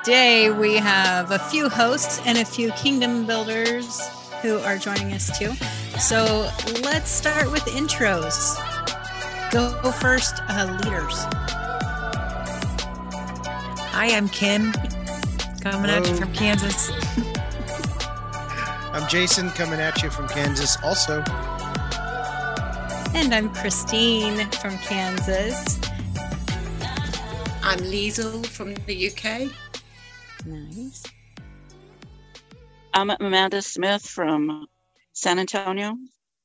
Today we have a few hosts and a few kingdom builders who are joining us too. So let's start with intros. Go first, leaders. Hi, I'm Kim, coming at you from Kansas. I'm Jason, coming at you from Kansas also. And I'm Christine from Kansas. I'm Liesl from the UK. Nice. I'm Amanda Smith from San Antonio.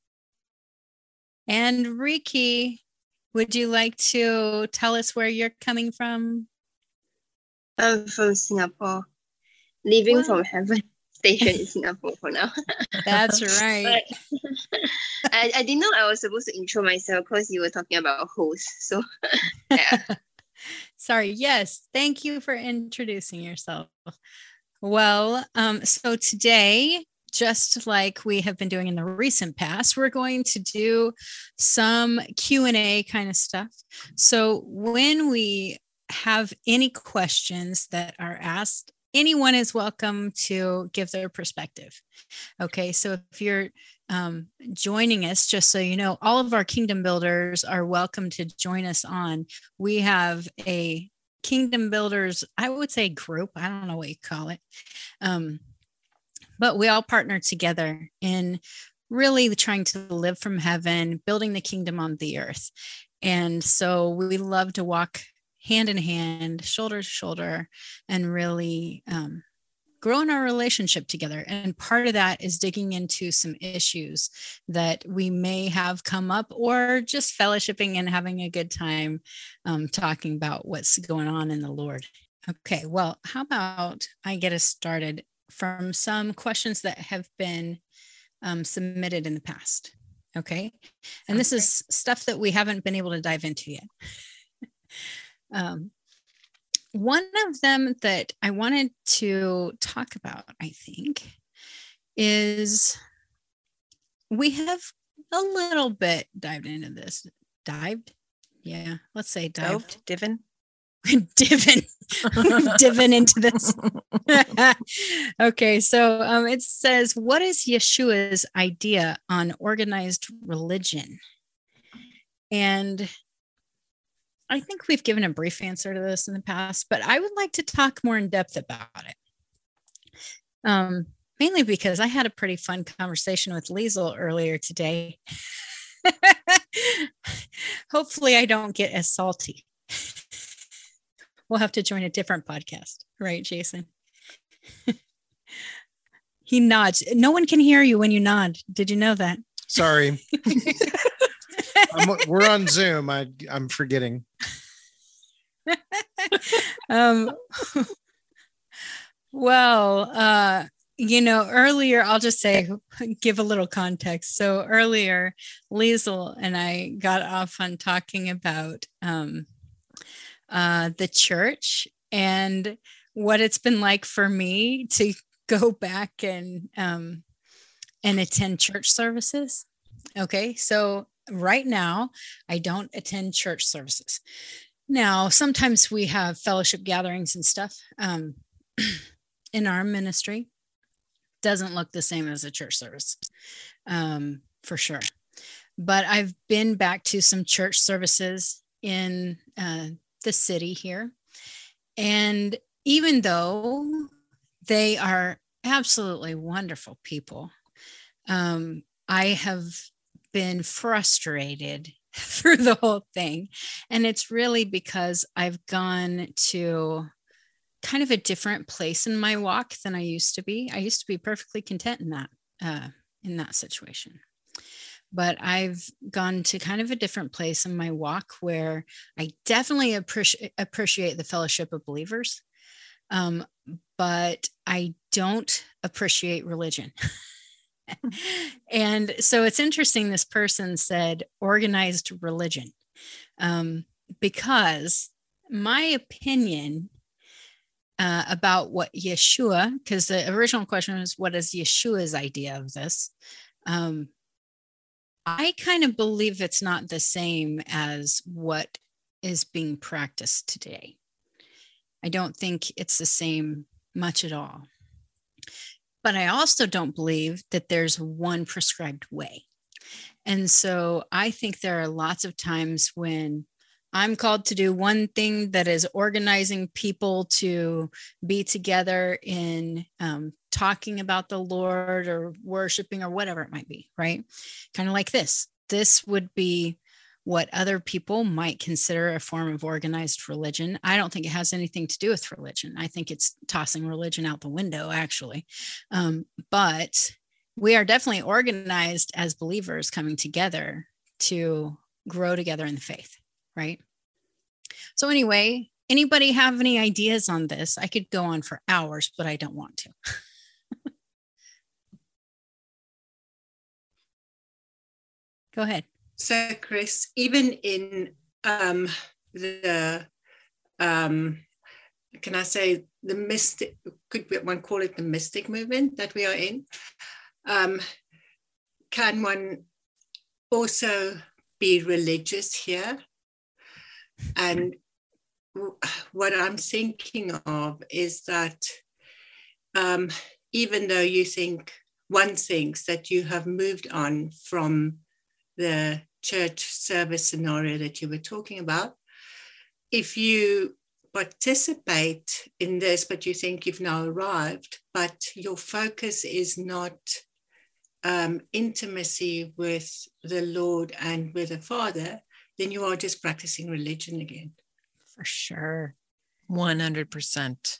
And Riki, would you like to tell us where you're coming from? I'm from Singapore, living from heaven station in Singapore for now. That's right. I didn't know I was supposed to intro myself because you were talking about hosts. So, yeah. Sorry. Yes. Thank you for introducing yourself. Well, so today, just like we have been doing in the recent past, we're going to do some Q&A kind of stuff. So when we have any questions that are asked, anyone is welcome to give their perspective. Okay, so if you're joining us, just so you know, all of our kingdom builders are welcome to join us on. We have a kingdom builders, I would say group, I don't know what you call it, but we all partner together in really trying to live from heaven, building the kingdom on the earth. And so we love to walk hand in hand, shoulder to shoulder, and really growing our relationship together. And part of that is digging into some issues that we may have come up, or just fellowshipping and having a good time talking about what's going on in the Lord. Okay, well, how about I get us started from some questions that have been submitted in the past. Okay, and this is stuff that we haven't been able to dive into yet. One of them that I wanted to talk about, I think, is we have a little bit dived into this. Dived? Yeah, let's say dived. Divin? Divin into this. Okay, so it says, what is Yeshua's idea on organized religion? And I think we've given a brief answer to this in the past, but I would like to talk more in depth about it. Mainly because I had a pretty fun conversation with Liesl earlier today. Hopefully I don't get as salty. We'll have to join a different podcast, right, Jason? He nods. No one can hear you when you nod. Did you know that? Sorry. We're on Zoom. I'm forgetting. Well, earlier, I'll just say, give a little context. So earlier, Liesl and I got off on talking about the church and what it's been like for me to go back and attend church services. Okay, so right now, I don't attend church services. Now, sometimes we have fellowship gatherings and stuff in our ministry. Doesn't look the same as a church service, for sure. But I've been back to some church services in the city here. And even though they are absolutely wonderful people, I have been frustrated through the whole thing. And it's really because I've gone to kind of a different place in my walk than I used to be. I used to be perfectly content in that situation. But I've gone to kind of a different place in my walk where I definitely appreciate the fellowship of believers. But I don't appreciate religion. And so it's interesting, this person said organized religion, because my opinion about what Yeshua, because the original question was, what is Yeshua's idea of this? I kind of believe it's not the same as what is being practiced today. I don't think it's the same much at all. But I also don't believe that there's one prescribed way. And so I think there are lots of times when I'm called to do one thing that is organizing people to be together in talking about the Lord or worshiping or whatever it might be, right? Kind of like this. This would be what other people might consider a form of organized religion. I don't think it has anything to do with religion. I think it's tossing religion out the window, actually. But we are definitely organized as believers coming together to grow together in the faith, right? So anyway, anybody have any ideas on this? I could go on for hours, but I don't want to. Go ahead. So, Chris, even in the, can I say the mystic, could one call it the mystic movement that we are in? Can one also be religious here? And what I'm thinking of is that even though one thinks that you have moved on from the church service scenario that you were talking about, if you participate in this, but you think you've now arrived, but your focus is not intimacy with the Lord and with the Father, then you are just practicing religion again. For sure. 100%.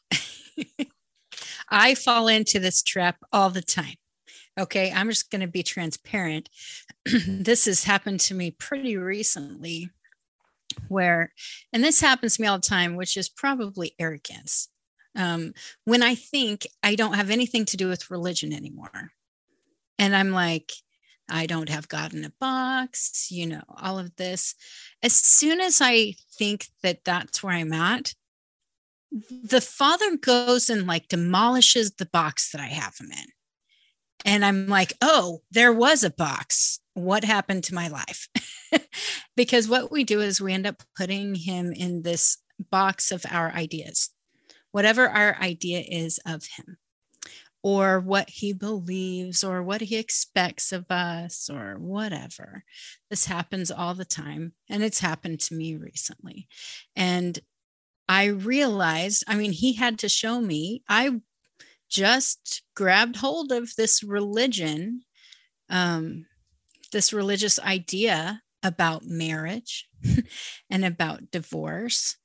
I fall into this trap all the time. Okay, I'm just going to be transparent. This has happened to me pretty recently and this happens to me all the time, which is probably arrogance. When I think I don't have anything to do with religion anymore. And I'm like, I don't have God in a box, all of this. As soon as I think that that's where I'm at, the Father goes and demolishes the box that I have him in. And I'm like, oh, there was a box. What happened to my life? Because what we do is we end up putting him in this box of our ideas, whatever our idea is of him, or what he believes, or what he expects of us, or whatever. This happens all the time. And it's happened to me recently. And I realized, he had to show me, I just grabbed hold of this religion, this religious idea about marriage and about divorce.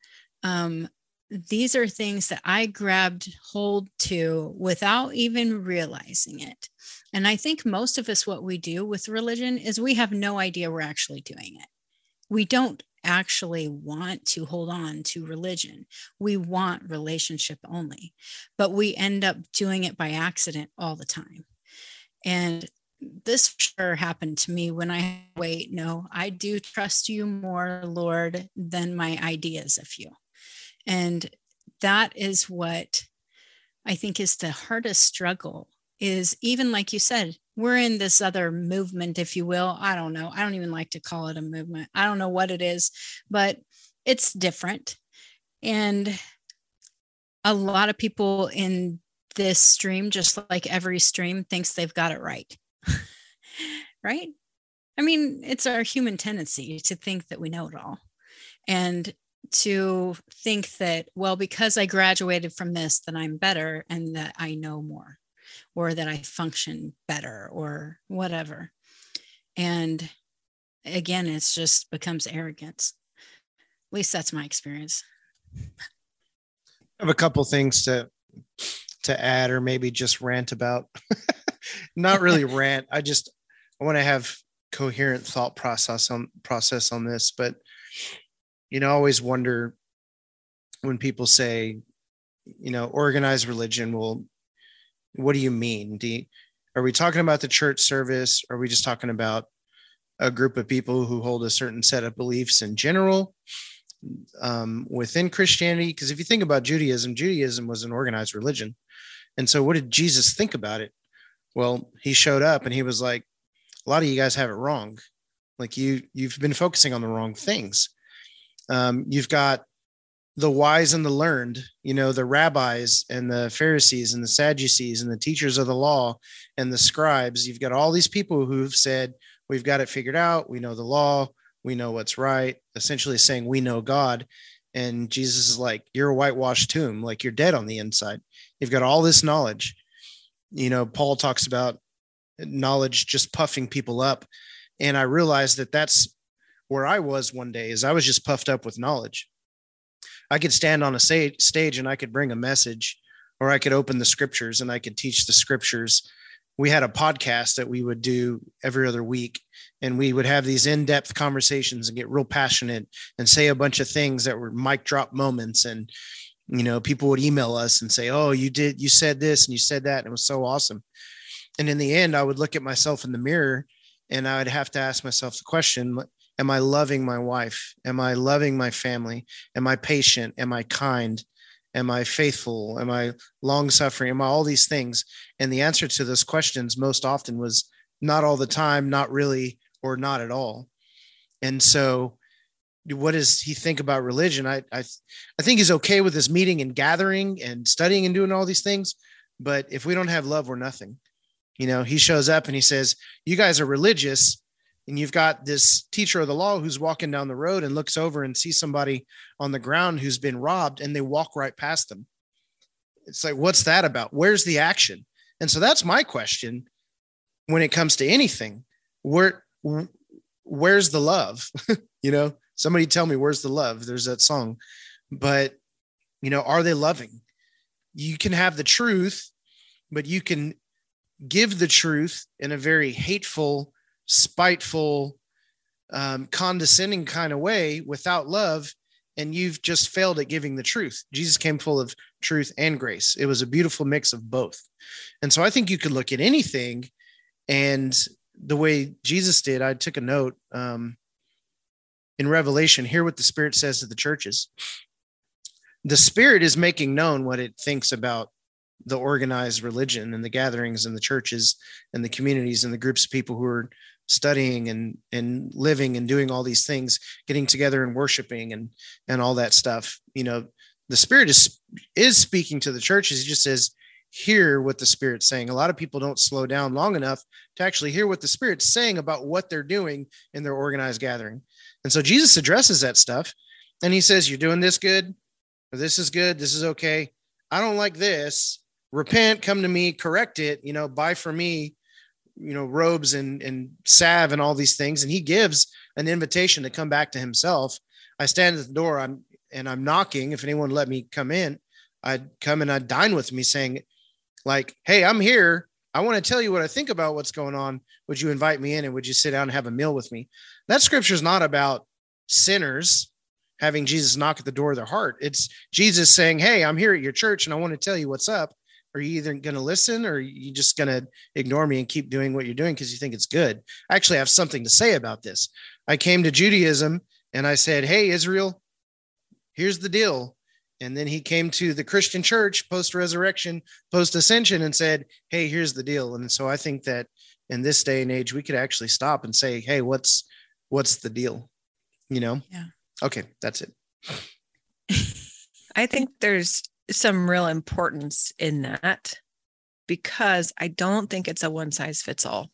These are things that I grabbed hold to without even realizing it. And I think most of us, what we do with religion is we have no idea we're actually doing it. We don't actually want to hold on to religion. We want relationship only, but we end up doing it by accident all the time. And this sure happened to me when I do trust you more, Lord, than my ideas of you. And that is what I think is the hardest struggle, is even like you said, we're in this other movement, if you will. I don't know. I don't even like to call it a movement. I don't know what it is, but it's different. And a lot of people in this stream, just like every stream, thinks they've got it right. Right? It's our human tendency to think that we know it all. And to think that, well, because I graduated from this, then I'm better and that I know more, or that I function better, or whatever. And again, it's just becomes arrogance. At least that's my experience. I have a couple things to add, or maybe just rant about. Not really rant. I want to have coherent thought process on this, but I always wonder when people say, organized religion. Well, what do you mean? Are we talking about the church service? Are we just talking about a group of people who hold a certain set of beliefs in general within Christianity? Because if you think about Judaism was an organized religion. And so what did Jesus think about it? Well, he showed up and he was like, a lot of you guys have it wrong. Like you've been focusing on the wrong things. You've got the wise and the learned, the rabbis and the Pharisees and the Sadducees and the teachers of the law and the scribes. You've got all these people who've said, we've got it figured out. We know the law. We know what's right. Essentially saying we know God. And Jesus is like, you're a whitewashed tomb. Like, you're dead on the inside. You've got all this knowledge. Paul talks about knowledge just puffing people up. And I realized that that's where I was one day, is I was just puffed up with knowledge. I could stand on a stage and I could bring a message, or I could open the scriptures and I could teach the scriptures. We had a podcast that we would do every other week, and we would have these in-depth conversations and get real passionate and say a bunch of things that were mic drop moments. And, people would email us and say, oh, you said this and you said that. And it was so awesome. And in the end, I would look at myself in the mirror and I would have to ask myself the question, am I loving my wife? Am I loving my family? Am I patient? Am I kind? Am I faithful? Am I long-suffering? Am I all these things? And the answer to those questions most often was not all the time, not really, or not at all. And so what does he think about religion? I think he's okay with this meeting and gathering and studying and doing all these things. But if we don't have love, we're nothing. He shows up and he says, you guys are religious, and you've got this teacher of the law who's walking down the road and looks over and sees somebody on the ground who's been robbed, and they walk right past them. It's like, what's that about? Where's the action? And so that's my question when it comes to anything. Where's the love? Somebody tell me, where's the love? There's that song. But, are they loving? You can have the truth, but you can give the truth in a very hateful, spiteful, condescending kind of way without love, and you've just failed at giving the truth. Jesus came full of truth and grace. It was a beautiful mix of both. And so I think you could look at anything, and the way Jesus did, I took a note in Revelation, hear what the Spirit says to the churches. The Spirit is making known what it thinks about the organized religion and the gatherings and the churches and the communities and the groups of people who are studying and living and doing all these things, getting together and worshiping and all that stuff. The Spirit is speaking to the churches. He just says, hear what the Spirit's saying. A lot of people don't slow down long enough to actually hear what the Spirit's saying about what they're doing in their organized gathering. And so Jesus addresses that stuff, and he says, you're doing this good, or this is good, this is okay. I don't like this. Repent, come to me, correct it, buy for me, robes and salve and all these things. And he gives an invitation to come back to himself. I stand at the door, I'm knocking. If anyone let me come in, I'd come and I'd dine with me, saying like, hey, I'm here. I want to tell you what I think about what's going on. Would you invite me in, and would you sit down and have a meal with me? That scripture is not about sinners having Jesus knock at the door of their heart. It's Jesus saying, hey, I'm here at your church and I want to tell you what's up. Are you either going to listen, or are you just going to ignore me and keep doing what you're doing because you think it's good? I actually have something to say about this. I came to Judaism and I said, hey, Israel, here's the deal. And then he came to the Christian church post-resurrection, post-ascension, and said, hey, here's the deal. And so I think that in this day and age, we could actually stop and say, hey, what's the deal? Yeah. Okay, that's it. I think there's some real importance in that, because I don't think it's a one size fits all.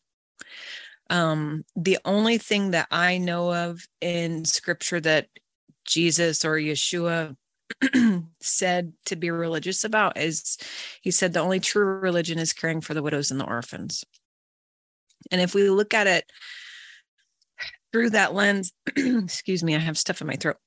The only thing that I know of in scripture that Jesus or Yeshua said to be religious about is, he said the only true religion is caring for the widows and the orphans. And if we look at it through that lens, excuse me, I have stuff in my throat.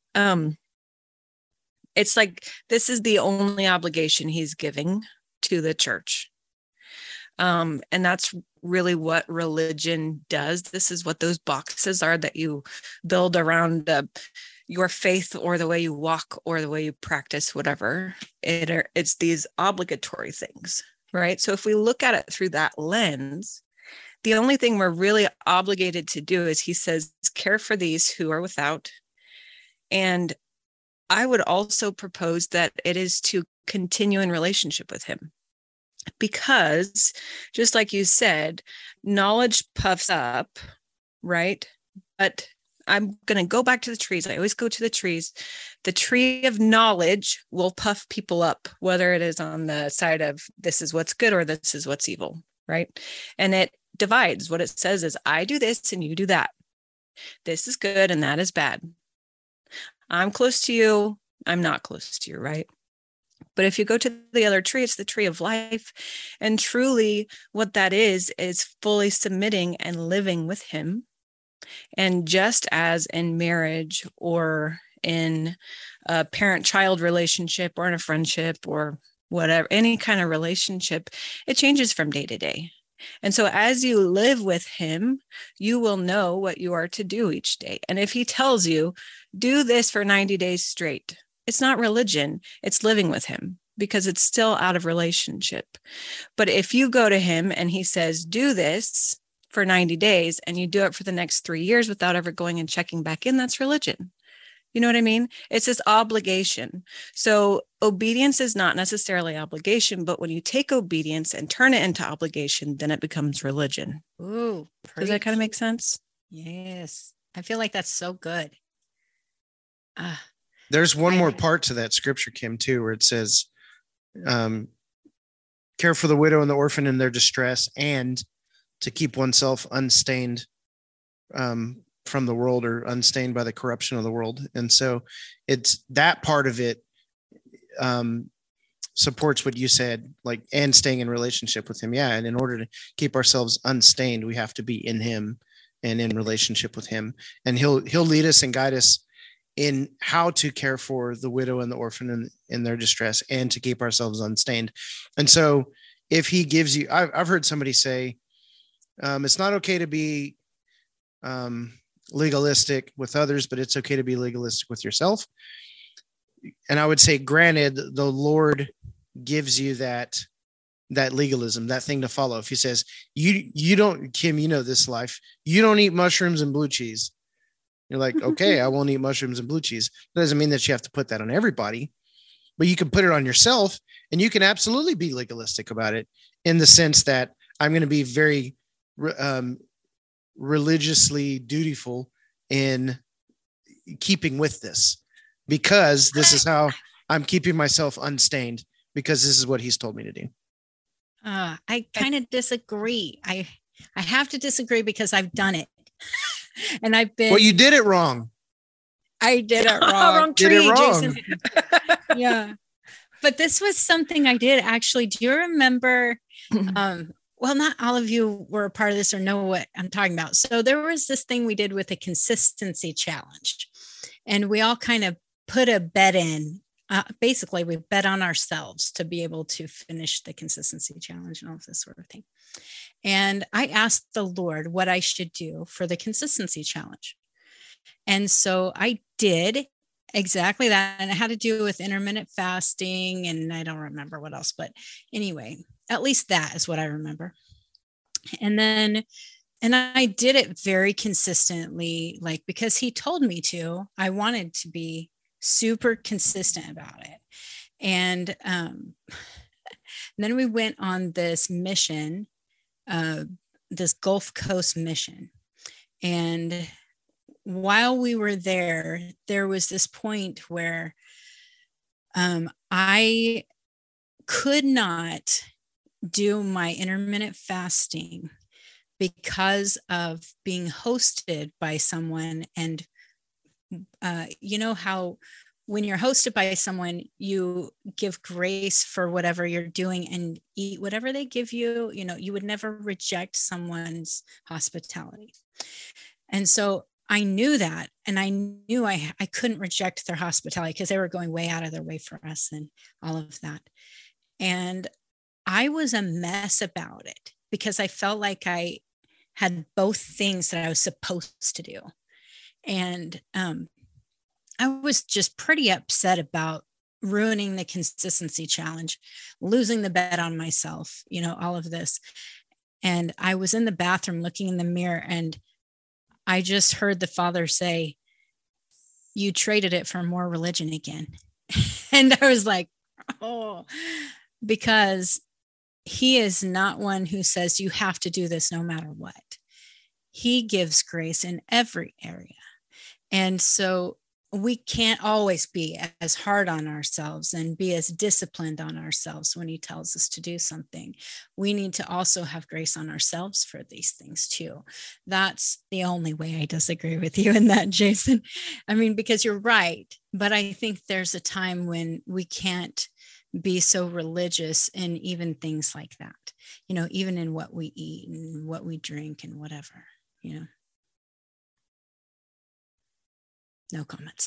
It's like, this is the only obligation he's giving to the church. And that's really what religion does. This is what those boxes are that you build around your faith, or the way you walk, or the way you practice, whatever. It's these obligatory things, right? So if we look at it through that lens, the only thing we're really obligated to do is, he says, care for these who are without. And I would also propose that it is to continue in relationship with him, because just like you said, knowledge puffs up, right? But I'm going to go back to the trees. I always go to the trees. The tree of knowledge will puff people up, whether it is on the side of this is what's good or this is what's evil, right? And it divides. What it says is, I do this and you do that. This is good and that is bad. I'm close to you. I'm not close to you, right? But if you go to the other tree, it's the tree of life. And truly what that is fully submitting and living with him. And just as in marriage or in a parent-child relationship or in a friendship or whatever, any kind of relationship, it changes from day to day. And so as you live with him, you will know what you are to do each day. And if he tells you, do this for 90 days straight, it's not religion, it's living with him, because it's still out of relationship. But if you go to him and he says, do this for 90 days and you do it for the next 3 years without ever going and checking back in, that's religion. You know what I mean? It's this obligation. So obedience is not necessarily obligation, but when you take obedience and turn it into obligation, then it becomes religion. Ooh, does that kind of make sense? Yes. I feel like that's so good. There's one more part to that scripture, Kim, too, where it says, care for the widow and the orphan in their distress, and to keep oneself unstained from the world, or unstained by the corruption of the world. And so it's that part of it supports what you said, like, and staying in relationship with him. Yeah. And in order to keep ourselves unstained, we have to be in him and in relationship with him. And he'll lead us and guide us in how to care for the widow and the orphan in their distress, and to keep ourselves unstained. And so if he gives you, I've heard somebody say, it's not okay to be legalistic with others, but it's okay to be legalistic with yourself. And I would say, granted, the Lord gives you that legalism, that thing to follow. If he says, you don't, Kim, you know this life, you don't eat mushrooms and blue cheese. You're like, okay, I won't eat mushrooms and blue cheese. That doesn't mean that you have to put that on everybody, but you can put it on yourself, and you can absolutely be legalistic about it, in the sense that I'm going to be very religiously dutiful in keeping with this, because this is how I'm keeping myself unstained, because this is what he's told me to do. I kind of disagree. I have to disagree, because I've done it. And I've been. Well, you did it wrong. I did it wrong. Wrong tree, did it wrong. Jason. Yeah. But this was something I did actually. Do you remember? Well, not all of you were a part of this or know what I'm talking about. So there was this thing we did with a consistency challenge, and we all kind of put a bet in. Basically, we bet on ourselves to be able to finish the consistency challenge and all of this sort of thing. And I asked the Lord what I should do for the consistency challenge. And so I did exactly that. And it had to do with intermittent fasting. And I don't remember what else, but anyway, at least that is what I remember. And I did it very consistently, like, because he told me to. I wanted to be super consistent about it. And then we went on this mission, this Gulf Coast mission. And while we were there was this point where I could not do my intermittent fasting because of being hosted by someone. And you know how when you're hosted by someone, you give grace for whatever you're doing and eat whatever they give you. You know, you would never reject someone's hospitality. And so I knew that, and I knew I couldn't reject their hospitality, because they were going way out of their way for us and all of that. And I was a mess about it, because I felt like I had both things that I was supposed to do. And I was just pretty upset about ruining the consistency challenge, losing the bet on myself, you know, all of this. And I was in the bathroom looking in the mirror, and I just heard the Father say, "You traded it for more religion again." And I was like, oh, because he is not one who says you have to do this no matter what. He gives grace in every area. And so we can't always be as hard on ourselves and be as disciplined on ourselves when he tells us to do something. We need to also have grace on ourselves for these things too. That's the only way I disagree with you in that, Jason. I mean, because you're right, but I think there's a time when we can't be so religious in even things like that, even in what we eat and what we drink and whatever, No comments.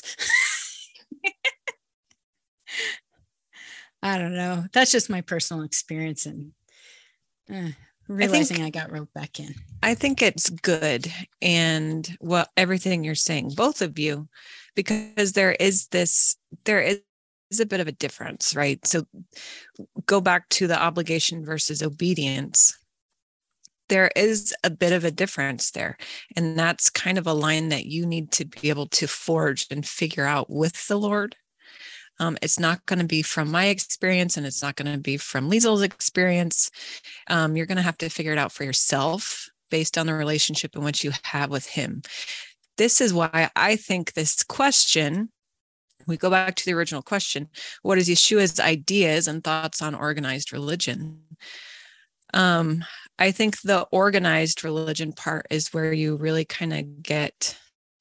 I don't know. That's just my personal experience and realizing I got roped back in. I think it's good. And everything you're saying, both of you, because there is a bit of a difference, right? So go back to the obligation versus obedience. There is a bit of a difference there. And that's kind of a line that you need to be able to forge and figure out with the Lord. It's not going to be from my experience, and it's not going to be from Liesel's experience. You're going to have to figure it out for yourself based on the relationship in which you have with him. This is why I think this question, we go back to the original question, what is Yeshua's ideas and thoughts on organized religion? I think the organized religion part is where you really kind of get,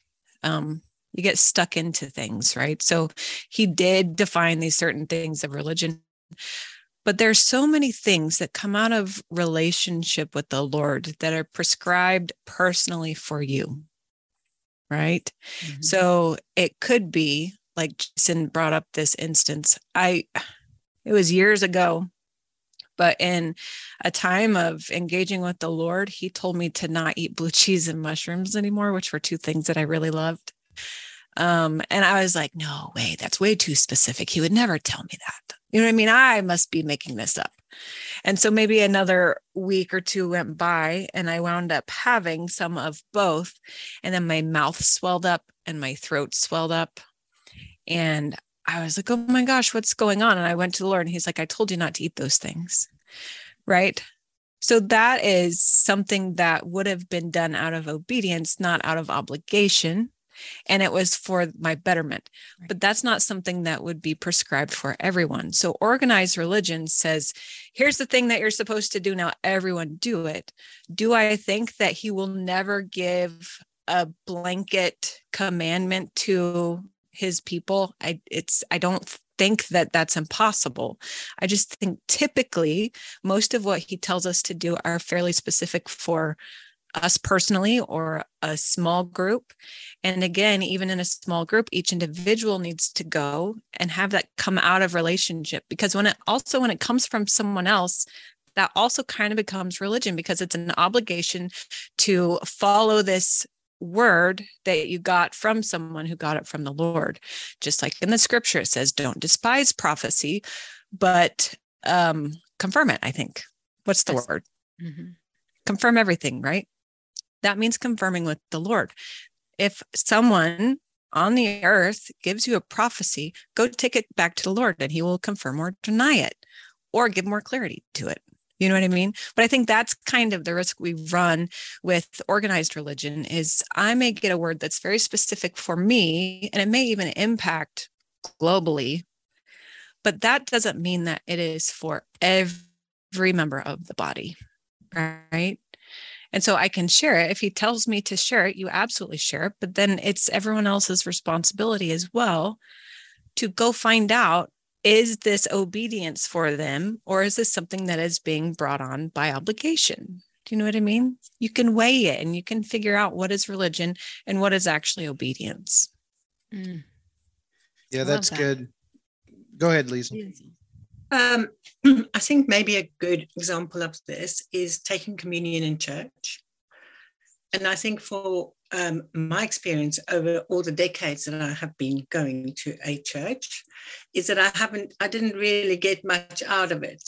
you get stuck into things, right? So he did define these certain things of religion, but there's so many things that come out of relationship with the Lord that are prescribed personally for you, right? Mm-hmm. So it could be, like Jason brought up this instance, it was years ago, but in a time of engaging with the Lord, he told me to not eat blue cheese and mushrooms anymore, which were two things that I really loved. And I was like, no way, that's way too specific. He would never tell me that. You know what I mean? I must be making this up. And so maybe another week or two went by and I wound up having some of both. And then my mouth swelled up and my throat swelled up. And I was like, oh my gosh, what's going on? And I went to the Lord and he's like, I told you not to eat those things. Right. So that is something that would have been done out of obedience, not out of obligation. And it was for my betterment, but that's not something that would be prescribed for everyone. So organized religion says, here's the thing that you're supposed to do. Now everyone do it. Do I think that he will never give a blanket commandment to his people? I don't think that that's impossible. I just think typically most of what he tells us to do are fairly specific for us personally or a small group. And again, even in a small group, each individual needs to go and have that come out of relationship, because when it comes from someone else, that also kind of becomes religion, because it's an obligation to follow this word that you got from someone who got it from the Lord. Just like in the scripture, it says, don't despise prophecy, but confirm it, I think. What's the word? Mm-hmm. Confirm everything, right? That means confirming with the Lord. If someone on the earth gives you a prophecy, go take it back to the Lord and he will confirm or deny it or give more clarity to it. You know what I mean? But I think that's kind of the risk we run with organized religion is I may get a word that's very specific for me, and it may even impact globally, but that doesn't mean that it is for every member of the body, right? And so I can share it. If he tells me to share it, you absolutely share it, but then it's everyone else's responsibility as well to go find out, is this obedience for them, or is this something that is being brought on by obligation? Do you know what I mean? You can weigh it and you can figure out what is religion and what is actually obedience. Mm. Yeah, that's good. Go ahead, Lisa. I think maybe a good example of this is taking communion in church. And I think for my experience over all the decades that I have been going to a church is that I didn't really get much out of it.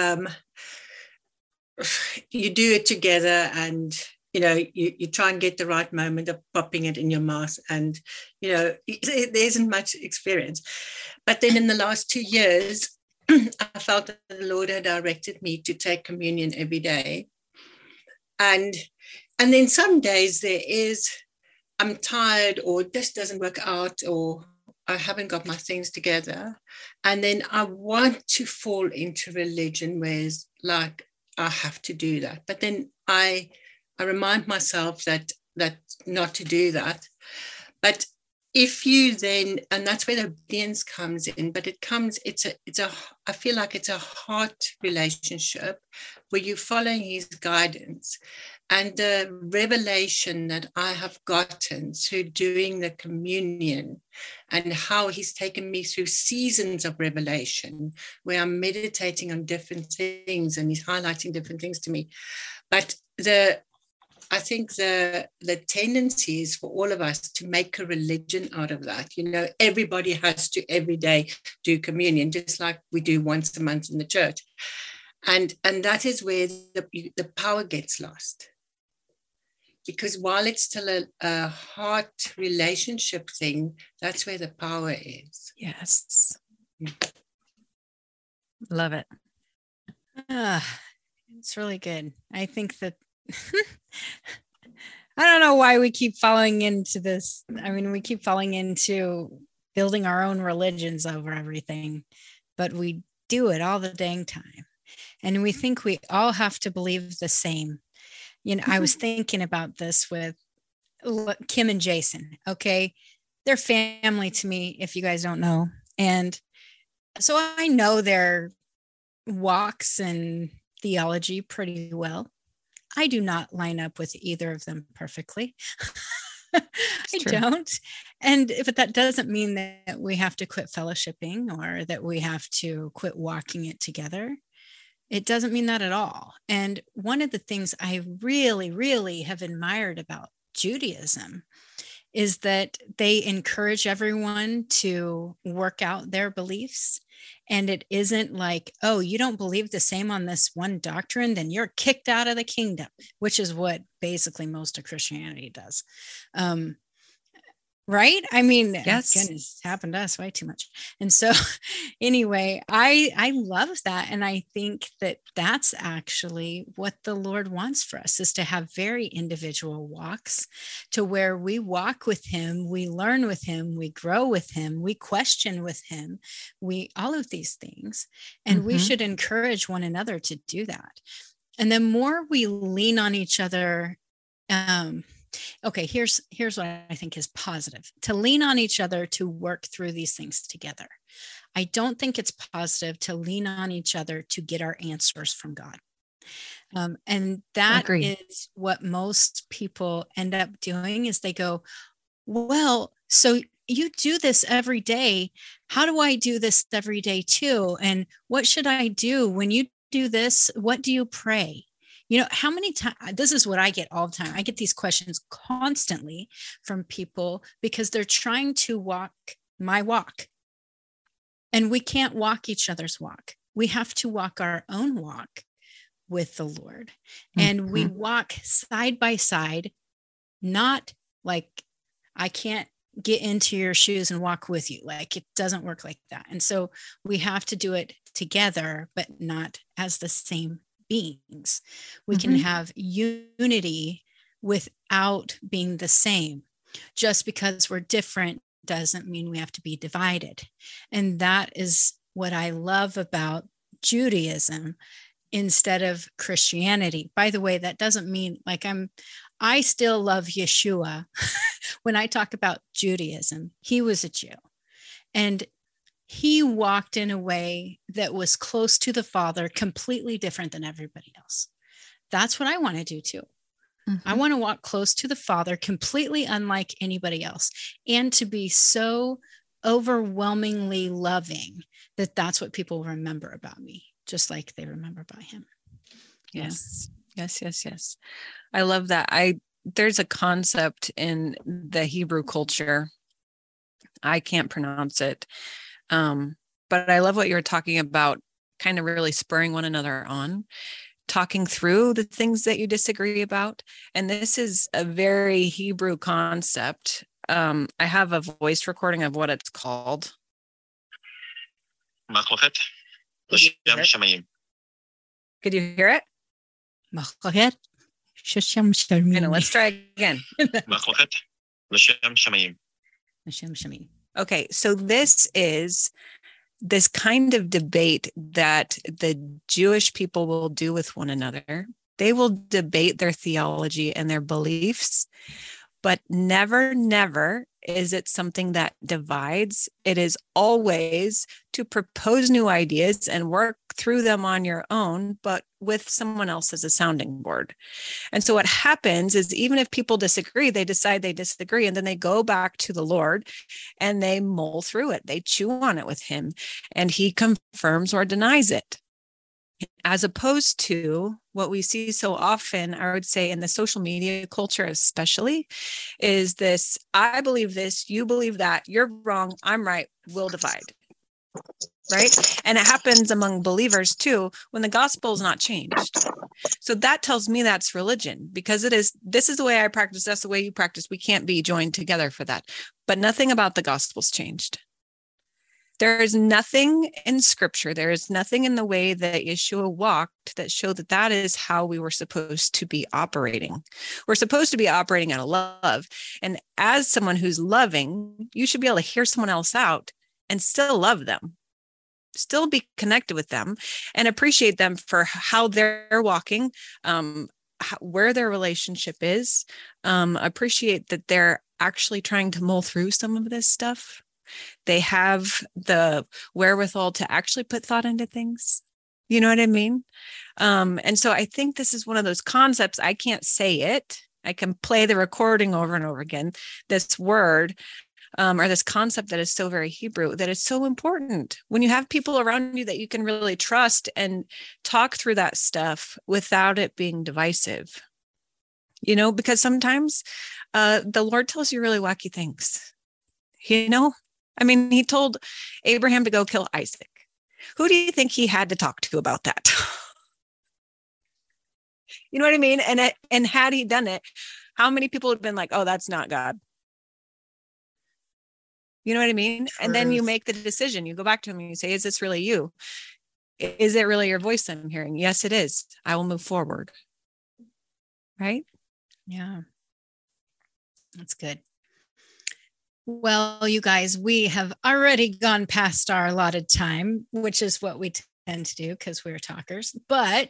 You do it together and, you try and get the right moment of popping it in your mouth and, there isn't much experience. But then in the last 2 years, I felt that the Lord had directed me to take communion every day. And then some days there is I'm tired, or this doesn't work out, or I haven't got my things together. And then I want to fall into religion where it's like, I have to do that. But then I remind myself that not to do that. But if you then, and that's where the obedience comes in, but I feel like it's a heart relationship where you're following his guidance. And the revelation that I have gotten through doing the communion, and how he's taken me through seasons of revelation where I'm meditating on different things and he's highlighting different things to me. But I think the tendency is for all of us to make a religion out of that. Everybody has to every day do communion, just like we do once a month in the church. And that is where the power gets lost. Because while it's still a heart relationship thing, that's where the power is. Yes. Love it. It's really good. I think that I don't know why we keep falling into this. I mean, we keep falling into building our own religions over everything, but we do it all the dang time. And we think we all have to believe the same. I was thinking about this with Kim and Jason. Okay. They're family to me, if you guys don't know. And so I know their walks and theology pretty well. I do not line up with either of them perfectly. I don't. But that doesn't mean that we have to quit fellowshipping or that we have to quit walking it together. It doesn't mean that at all. And one of the things I really, really have admired about Judaism is that they encourage everyone to work out their beliefs. And it isn't like, oh, you don't believe the same on this one doctrine, then you're kicked out of the kingdom, which is what basically most of Christianity does. Right? I mean, yes. Goodness, it's happened to us way too much. And so anyway, I love that. And I think that that's actually what the Lord wants for us, is to have very individual walks, to where we walk with him, we learn with him, we grow with him, we question with him, all of these things. And we should encourage one another to do that. And the more we lean on each other, okay, here's what I think is positive: to lean on each other to work through these things together. I don't think it's positive to lean on each other to get our answers from God. And that is what most people end up doing, is they go, well, so you do this every day. How do I do this every day too? And what should I do when you do this? What do you pray? How many times, this is what I get all the time. I get these questions constantly from people because they're trying to walk my walk. And we can't walk each other's walk. We have to walk our own walk with the Lord. And we walk side by side, not like I can't get into your shoes and walk with you. Like, it doesn't work like that. And so we have to do it together, but not as the same beings. We can have unity without being the same. Just because we're different doesn't mean we have to be divided. And that is what I love about Judaism instead of Christianity. By the way, that doesn't mean like I still love Yeshua. When I talk about Judaism, he was a Jew. And he walked in a way that was close to the Father, completely different than everybody else. That's what I want to do too. I want to walk close to the Father, completely unlike anybody else, and to be so overwhelmingly loving that that's what people remember about me, just like they remember about him. Yes. Yes. I love that. There's a concept in the Hebrew culture. I can't pronounce it. But I love what you're talking about, kind of really spurring one another on, talking through the things that you disagree about. And this is a very Hebrew concept. I have a voice recording of what it's called. Could you hear it? I know, let's try again. L'Shem Shamayim. Hashem Shemim. Okay, so this is this kind of debate that the Jewish people will do with one another. They will debate their theology and their beliefs, but never, never is it something that divides. It is always to propose new ideas and work through them on your own, but with someone else as a sounding board. And so what happens is, even if people disagree, they decide they disagree, and then they go back to the Lord and they mull through it. They chew on it with him, and he confirms or denies it. As opposed to what we see so often, I would say in the social media culture especially, is this: I believe this, you believe that, you're wrong, I'm right, we'll divide. Right? And it happens among believers too, when the gospel is not changed. So that tells me that's religion, because this is the way I practice, that's the way you practice. We can't be joined together for that. But nothing about the gospel's changed. There is nothing in scripture, there is nothing in the way that Yeshua walked that showed that that is how we were supposed to be operating. We're supposed to be operating out of love. And as someone who's loving, you should be able to hear someone else out and still love them, still be connected with them, and appreciate them for how they're walking, where their relationship is, appreciate that they're actually trying to mull through some of this stuff. They have the wherewithal to actually put thought into things. You know what I mean? And so I think this is one of those concepts. I can't say it. I can play the recording over and over again. This word or this concept that is so very Hebrew, that is so important when you have people around you that you can really trust and talk through that stuff without it being divisive. You know, because sometimes the Lord tells you really wacky things. You know, I mean, he told Abraham to go kill Isaac. Who do you think he had to talk to about that? You know what I mean? And had he done it, how many people would have been like, oh, that's not God? You know what I mean? And then you make the decision. You go back to him and you say, is this really you? Is it really your voice I'm hearing? Yes, it is. I will move forward. Right? Yeah. That's good. Well, you guys, we have already gone past our allotted time, which is what we tend to do because we're talkers. But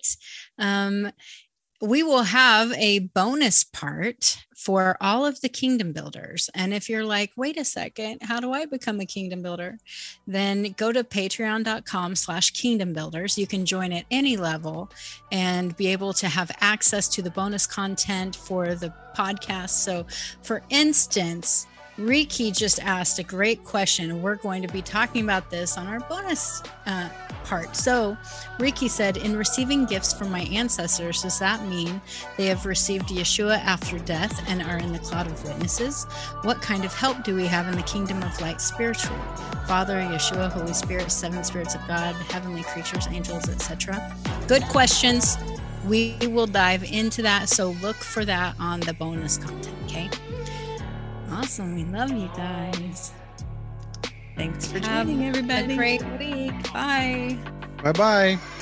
we will have a bonus part for all of the kingdom builders. And if you're like, wait a second, how do I become a kingdom builder? Then go to patreon.com/kingdom builders. You can join at any level and be able to have access to the bonus content for the podcast. So for instance, Riki just asked a great question. We're going to be talking about this on our bonus part. So Riki said, in receiving gifts from my ancestors, does that mean they have received Yeshua after death and are in the cloud of witnesses? What kind of help do we have in the kingdom of light spiritually? Father, Yeshua, Holy Spirit, seven spirits of God, heavenly creatures, angels, etc. Good questions. We will dive into that. So look for that on the bonus content. Okay. Awesome. We love you guys. Thanks for joining, everybody. Have a great week. Bye. Bye-bye.